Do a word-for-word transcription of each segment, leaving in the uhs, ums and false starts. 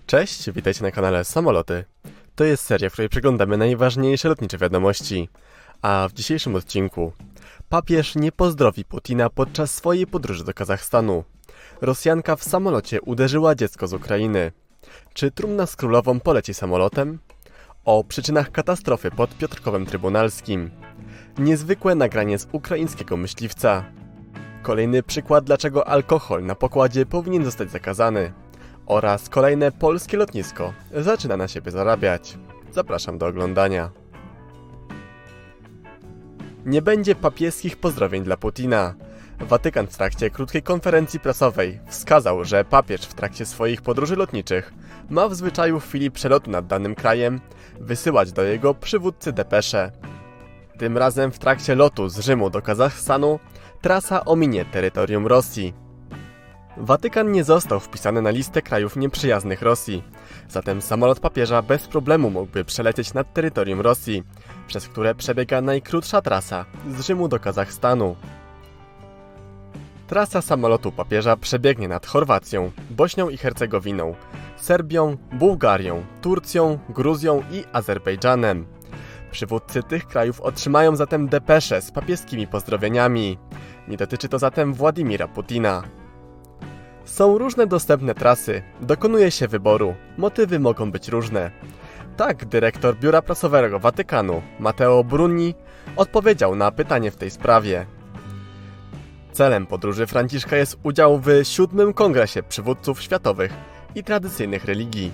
Cześć, witajcie na kanale Samoloty. To jest seria, w której przeglądamy najważniejsze lotnicze wiadomości. A w dzisiejszym odcinku papież nie pozdrowi Putina podczas swojej podróży do Kazachstanu. Rosjanka w samolocie uderzyła dziecko z Ukrainy. Czy trumna z królową poleci samolotem? O przyczynach katastrofy pod Piotrkowem Trybunalskim. Niezwykłe nagranie z ukraińskiego myśliwca. Kolejny przykład, dlaczego alkohol na pokładzie powinien zostać zakazany. Oraz kolejne polskie lotnisko zaczyna na siebie zarabiać. Zapraszam do oglądania. Nie będzie papieskich pozdrowień dla Putina. Watykan w trakcie krótkiej konferencji prasowej wskazał, że papież w trakcie swoich podróży lotniczych ma w zwyczaju w chwili przelotu nad danym krajem wysyłać do jego przywódcy depesze. Tym razem w trakcie lotu z Rzymu do Kazachstanu trasa ominie terytorium Rosji. Watykan nie został wpisany na listę krajów nieprzyjaznych Rosji, zatem samolot papieża bez problemu mógłby przelecieć nad terytorium Rosji, przez które przebiega najkrótsza trasa z Rzymu do Kazachstanu. Trasa samolotu papieża przebiegnie nad Chorwacją, Bośnią i Hercegowiną, Serbią, Bułgarią, Turcją, Gruzją i Azerbejdżanem. Przywódcy tych krajów otrzymają zatem depesze z papieskimi pozdrowieniami. Nie dotyczy to zatem Władimira Putina. Są różne dostępne trasy, dokonuje się wyboru, motywy mogą być różne. Tak dyrektor Biura Prasowego Watykanu, Matteo Bruni, odpowiedział na pytanie w tej sprawie. Celem podróży Franciszka jest udział w siódmym Kongresie Przywódców Światowych i Tradycyjnych Religii.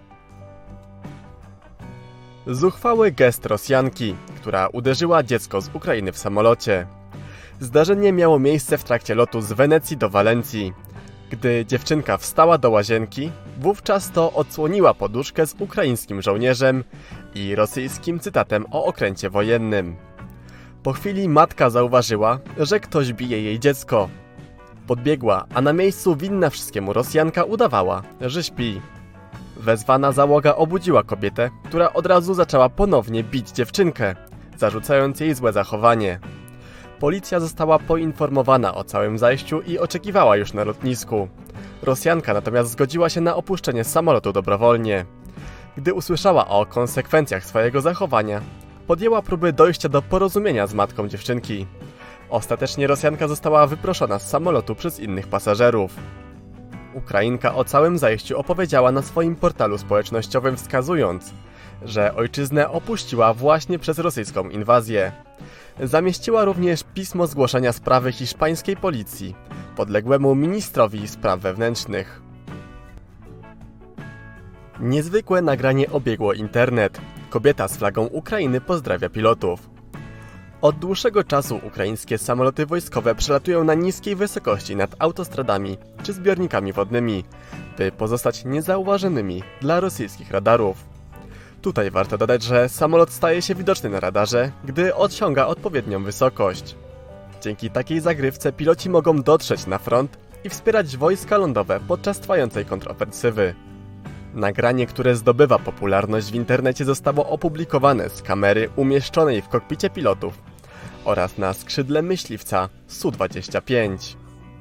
Zuchwały gest Rosjanki, która uderzyła dziecko z Ukrainy w samolocie. Zdarzenie miało miejsce w trakcie lotu z Wenecji do Walencji. Gdy dziewczynka wstała do łazienki, wówczas to odsłoniła poduszkę z ukraińskim żołnierzem i rosyjskim cytatem o okręcie wojennym. Po chwili matka zauważyła, że ktoś bije jej dziecko. Podbiegła, a na miejscu winna wszystkiemu Rosjanka udawała, że śpi. Wezwana załoga obudziła kobietę, która od razu zaczęła ponownie bić dziewczynkę, zarzucając jej złe zachowanie. Policja została poinformowana o całym zajściu i oczekiwała już na lotnisku. Rosjanka natomiast zgodziła się na opuszczenie samolotu dobrowolnie. Gdy usłyszała o konsekwencjach swojego zachowania, podjęła próby dojścia do porozumienia z matką dziewczynki. Ostatecznie Rosjanka została wyproszona z samolotu przez innych pasażerów. Ukrainka o całym zajściu opowiedziała na swoim portalu społecznościowym, wskazując, że ojczyznę opuściła właśnie przez rosyjską inwazję. Zamieściła również pismo zgłoszenia sprawy hiszpańskiej policji, podległemu ministrowi spraw wewnętrznych. Niezwykłe nagranie obiegło internet. Kobieta z flagą Ukrainy pozdrawia pilotów. Od dłuższego czasu ukraińskie samoloty wojskowe przelatują na niskiej wysokości nad autostradami czy zbiornikami wodnymi, by pozostać niezauważonymi dla rosyjskich radarów. Tutaj warto dodać, że samolot staje się widoczny na radarze, gdy osiąga odpowiednią wysokość. Dzięki takiej zagrywce piloci mogą dotrzeć na front i wspierać wojska lądowe podczas trwającej kontrofensywy. Nagranie, które zdobywa popularność w internecie, zostało opublikowane z kamery umieszczonej w kokpicie pilotów oraz na skrzydle myśliwca S U dwadzieścia pięć.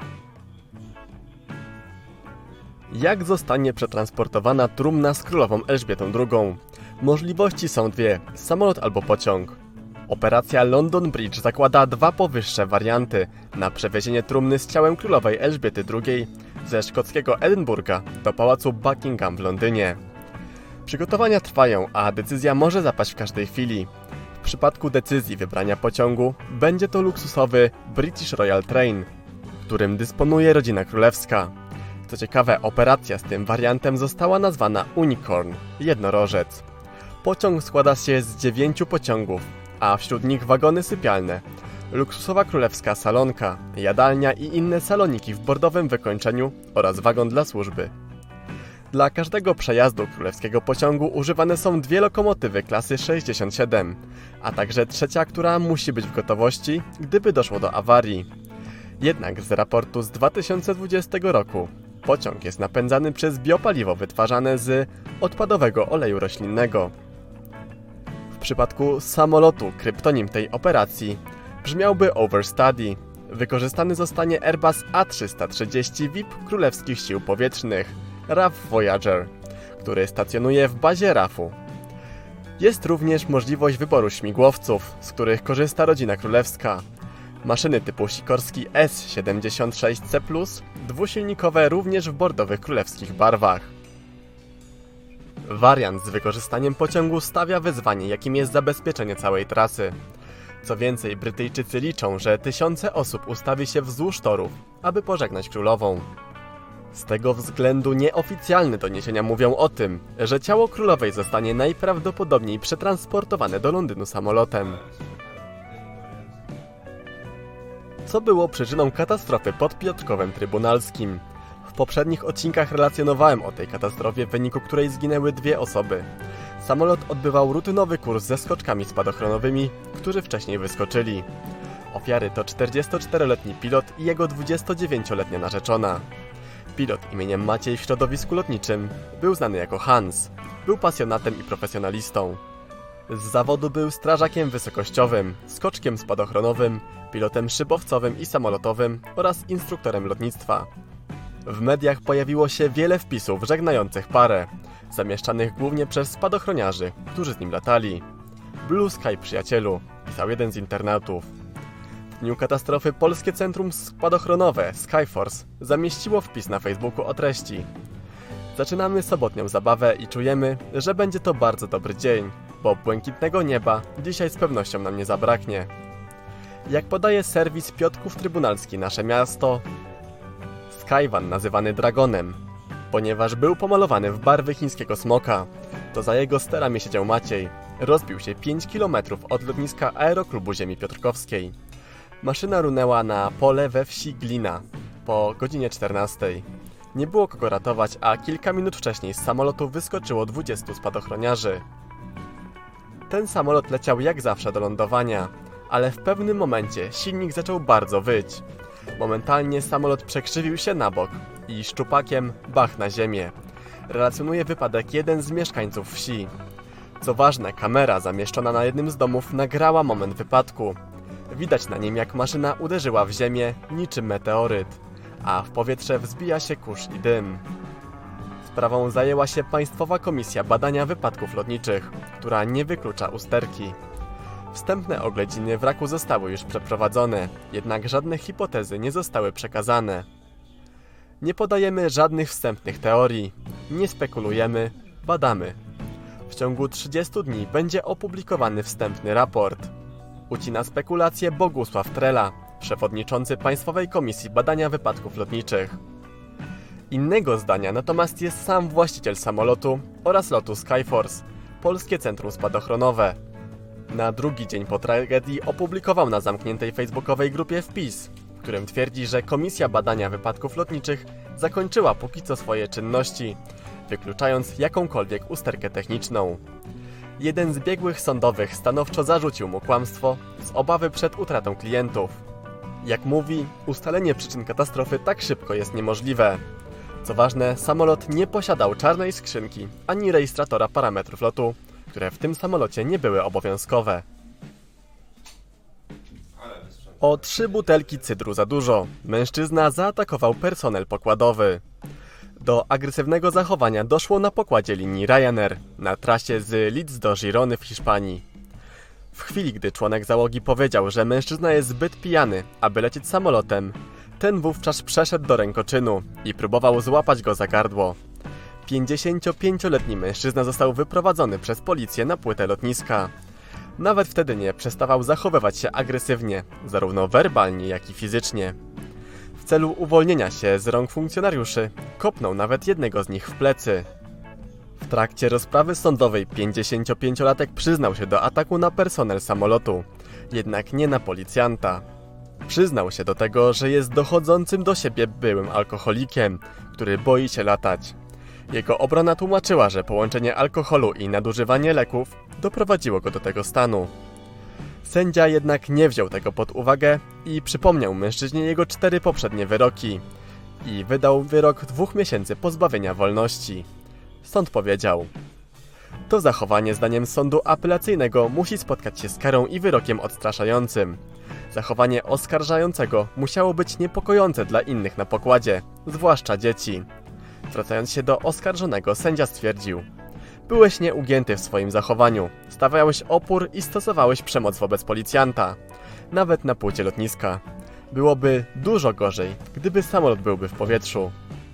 Jak zostanie przetransportowana trumna z królową Elżbietą drugą? Możliwości są dwie, samolot albo pociąg. Operacja London Bridge zakłada dwa powyższe warianty na przewiezienie trumny z ciałem królowej Elżbiety drugiej ze szkockiego Edynburga do pałacu Buckingham w Londynie. Przygotowania trwają, a decyzja może zapaść w każdej chwili. W przypadku decyzji wybrania pociągu będzie to luksusowy British Royal Train, którym dysponuje rodzina królewska. Co ciekawe, operacja z tym wariantem została nazwana Unicorn – jednorożec. Pociąg składa się z dziewięciu pociągów, a wśród nich wagony sypialne, luksusowa królewska salonka, jadalnia i inne saloniki w bordowym wykończeniu oraz wagon dla służby. Dla każdego przejazdu królewskiego pociągu używane są dwie lokomotywy klasy sześćdziesiąt siedem, a także trzecia, która musi być w gotowości, gdyby doszło do awarii. Jednak z raportu z dwa tysiące dwudziestego roku pociąg jest napędzany przez biopaliwo wytwarzane z odpadowego oleju roślinnego. W przypadku samolotu kryptonim tej operacji brzmiałby Overstudy. Wykorzystany zostanie Airbus A trzysta trzydzieści V I P Królewskich Sił Powietrznych R A F Voyager, który stacjonuje w bazie R A F-u. Jest również możliwość wyboru śmigłowców, z których korzysta rodzina królewska. Maszyny typu Sikorski S siedemdziesiąt sześć C plus, dwusilnikowe również w bordowych królewskich barwach. Wariant z wykorzystaniem pociągu stawia wyzwanie, jakim jest zabezpieczenie całej trasy. Co więcej, Brytyjczycy liczą, że tysiące osób ustawi się wzdłuż torów, aby pożegnać królową. Z tego względu nieoficjalne doniesienia mówią o tym, że ciało królowej zostanie najprawdopodobniej przetransportowane do Londynu samolotem. Co było przyczyną katastrofy pod Piotrkowem Trybunalskim? W poprzednich odcinkach relacjonowałem o tej katastrofie, w wyniku której zginęły dwie osoby. Samolot odbywał rutynowy kurs ze skoczkami spadochronowymi, którzy wcześniej wyskoczyli. Ofiary to czterdziestoczteroletni pilot i jego dwudziestodziewięcioletnia narzeczona. Pilot imieniem Maciej w środowisku lotniczym był znany jako Hans. Był pasjonatem i profesjonalistą. Z zawodu był strażakiem wysokościowym, skoczkiem spadochronowym, pilotem szybowcowym i samolotowym oraz instruktorem lotnictwa. W mediach pojawiło się wiele wpisów żegnających parę, zamieszczanych głównie przez spadochroniarzy, którzy z nim latali. Blue Sky przyjacielu, pisał jeden z internautów. W dniu katastrofy Polskie Centrum Spadochronowe Skyforce zamieściło wpis na Facebooku o treści: zaczynamy sobotnią zabawę i czujemy, że będzie to bardzo dobry dzień, bo błękitnego nieba dzisiaj z pewnością nam nie zabraknie. Jak podaje serwis Piotrków Trybunalski Nasze Miasto, Skyvan nazywany Dragonem, ponieważ był pomalowany w barwy chińskiego smoka, to za jego sterami siedział Maciej. Rozbił się pięć kilometrów od lotniska Aeroklubu Ziemi Piotrkowskiej. Maszyna runęła na pole we wsi Glina po godzinie czternastej. Nie było kogo ratować, a kilka minut wcześniej z samolotu wyskoczyło dwudziestu spadochroniarzy. Ten samolot leciał jak zawsze do lądowania, ale w pewnym momencie silnik zaczął bardzo wyć. Momentalnie samolot przekrzywił się na bok i szczupakiem bach na ziemię. Relacjonuje wypadek jeden z mieszkańców wsi. Co ważne, kamera zamieszczona na jednym z domów nagrała moment wypadku. Widać na nim, jak maszyna uderzyła w ziemię niczym meteoryt, a w powietrze wzbija się kurz i dym. Sprawą zajęła się Państwowa Komisja Badania Wypadków Lotniczych, która nie wyklucza usterki. Wstępne oględziny wraku zostały już przeprowadzone, jednak żadne hipotezy nie zostały przekazane. Nie podajemy żadnych wstępnych teorii, nie spekulujemy, badamy. W ciągu trzydziestu dni będzie opublikowany wstępny raport. Ucina spekulacje Bogusław Trela, przewodniczący Państwowej Komisji Badania Wypadków Lotniczych. Innego zdania natomiast jest sam właściciel samolotu oraz lotu Skyforce, Polskie Centrum Spadochronowe. Na drugi dzień po tragedii opublikował na zamkniętej facebookowej grupie wpis, w którym twierdzi, że Komisja Badania Wypadków Lotniczych zakończyła póki co swoje czynności, wykluczając jakąkolwiek usterkę techniczną. Jeden z biegłych sądowych stanowczo zarzucił mu kłamstwo z obawy przed utratą klientów. Jak mówi, ustalenie przyczyn katastrofy tak szybko jest niemożliwe. Co ważne, samolot nie posiadał czarnej skrzynki ani rejestratora parametrów lotu, które w tym samolocie nie były obowiązkowe. O trzy butelki cydru za dużo. Mężczyzna zaatakował personel pokładowy. Do agresywnego zachowania doszło na pokładzie linii Ryanair na trasie z Leeds do Girony w Hiszpanii. W chwili, gdy członek załogi powiedział, że mężczyzna jest zbyt pijany, aby lecieć samolotem, ten wówczas przeszedł do rękoczynu i próbował złapać go za gardło. pięćdziesięciopięcioletni mężczyzna został wyprowadzony przez policję na płytę lotniska. Nawet wtedy nie przestawał zachowywać się agresywnie, zarówno werbalnie, jak i fizycznie. W celu uwolnienia się z rąk funkcjonariuszy kopnął nawet jednego z nich w plecy. W trakcie rozprawy sądowej pięćdziesięciopięciolatek przyznał się do ataku na personel samolotu, jednak nie na policjanta. Przyznał się do tego, że jest dochodzącym do siebie byłym alkoholikiem, który boi się latać. Jego obrona tłumaczyła, że połączenie alkoholu i nadużywanie leków doprowadziło go do tego stanu. Sędzia jednak nie wziął tego pod uwagę i przypomniał mężczyźnie jego cztery poprzednie wyroki i wydał wyrok dwóch miesięcy pozbawienia wolności. Sąd powiedział: to zachowanie zdaniem sądu apelacyjnego musi spotkać się z karą i wyrokiem odstraszającym. Zachowanie oskarżającego musiało być niepokojące dla innych na pokładzie, zwłaszcza dzieci. Zwracając się do oskarżonego, sędzia stwierdził: byłeś nieugięty w swoim zachowaniu, stawiałeś opór i stosowałeś przemoc wobec policjanta, nawet na płycie lotniska. Byłoby dużo gorzej, gdyby samolot byłby w powietrzu.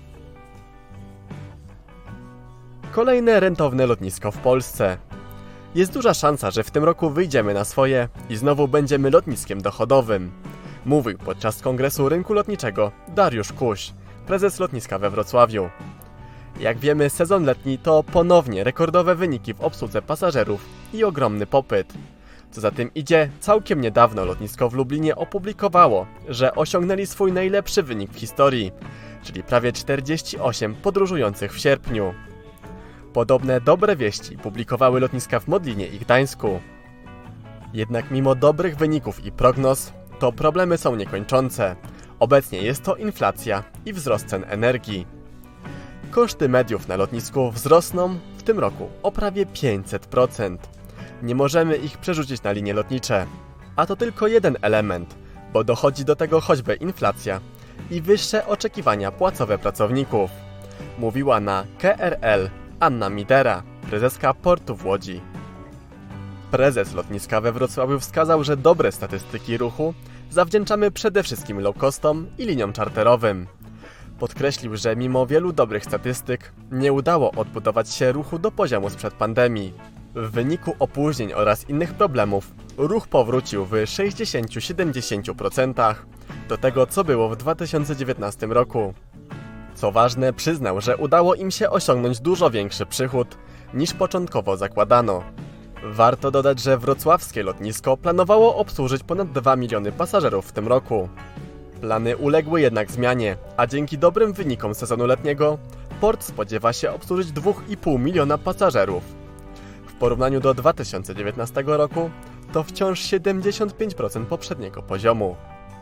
Kolejne rentowne lotnisko w Polsce. Jest duża szansa, że w tym roku wyjdziemy na swoje i znowu będziemy lotniskiem dochodowym. Mówił podczas kongresu rynku lotniczego Dariusz Kuś, prezes lotniska we Wrocławiu. Jak wiemy, sezon letni to ponownie rekordowe wyniki w obsłudze pasażerów i ogromny popyt. Co za tym idzie, całkiem niedawno lotnisko w Lublinie opublikowało, że osiągnęli swój najlepszy wynik w historii, czyli prawie czterdzieści osiem podróżujących w sierpniu. Podobne dobre wieści publikowały lotniska w Modlinie i Gdańsku. Jednak mimo dobrych wyników i prognoz, to problemy są niekończące. Obecnie jest to inflacja i wzrost cen energii. Koszty mediów na lotnisku wzrosną w tym roku o prawie pięćset procent. Nie możemy ich przerzucić na linie lotnicze. A to tylko jeden element, bo dochodzi do tego choćby inflacja i wyższe oczekiwania płacowe pracowników. Mówiła na K R L Anna Midera, prezeska portu w Łodzi. Prezes lotniska we Wrocławiu wskazał, że dobre statystyki ruchu zawdzięczamy przede wszystkim low-costom i liniom czarterowym. Podkreślił, że mimo wielu dobrych statystyk nie udało odbudować się ruchu do poziomu sprzed pandemii. W wyniku opóźnień oraz innych problemów ruch powrócił w sześćdziesiąt do siedemdziesięciu procent do tego, co było w dwa tysiące dziewiętnastym roku. Co ważne, przyznał, że udało im się osiągnąć dużo większy przychód niż początkowo zakładano. Warto dodać, że wrocławskie lotnisko planowało obsłużyć ponad dwa miliony pasażerów w tym roku. Plany uległy jednak zmianie, a dzięki dobrym wynikom sezonu letniego port spodziewa się obsłużyć dwa i pół miliona pasażerów. W porównaniu do dwa tysiące dziewiętnastego roku to wciąż siedemdziesiąt pięć procent poprzedniego poziomu.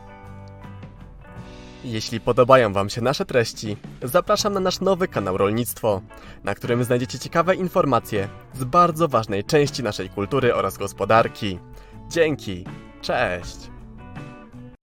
Jeśli podobają Wam się nasze treści, zapraszam na nasz nowy kanał Rolnictwo, na którym znajdziecie ciekawe informacje z bardzo ważnej części naszej kultury oraz gospodarki. Dzięki, cześć!